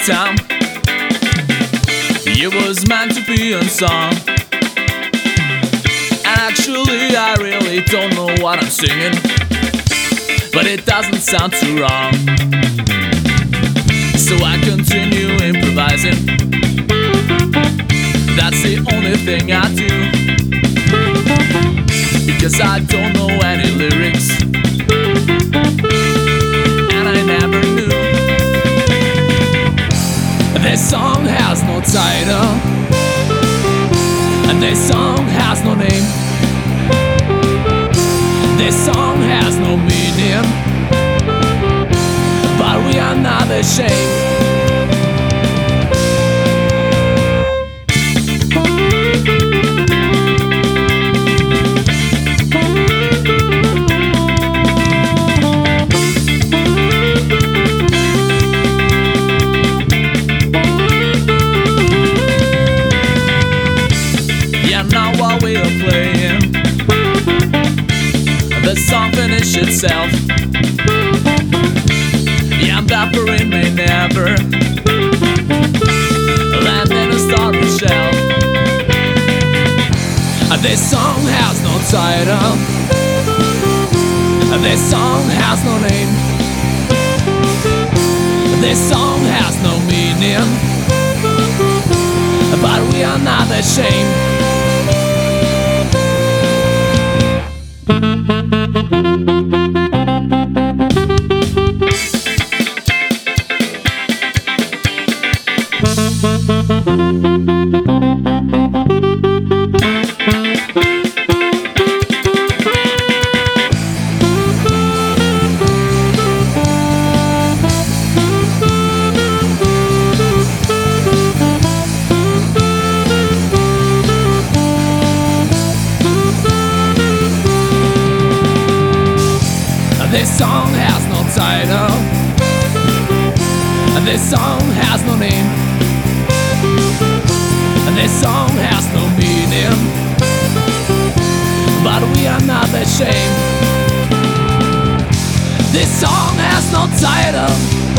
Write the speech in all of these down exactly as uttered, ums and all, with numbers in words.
time. It was meant to be unsung. Actually, I really don't know what I'm singing, but it doesn't sound too wrong. So I continue improvising. That's the only thing I do, because I don't know any lyrics, and I never knew. This song has no title, and this song has no name. This song has no meaning, but we are not ashamed. Yeah, now while we are playing, the song finished itself. Yeah, I'm buffering may never land in a starry shell. This song has no title, this song has no name. This song has no meaning, but we are not ashamed. This song has no title, this song has no name. This song has no meaning, but we are not ashamed. This song has no title,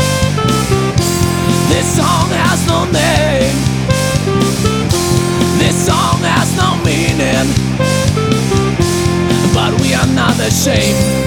this song has no name. This song has no meaning, but we are not ashamed.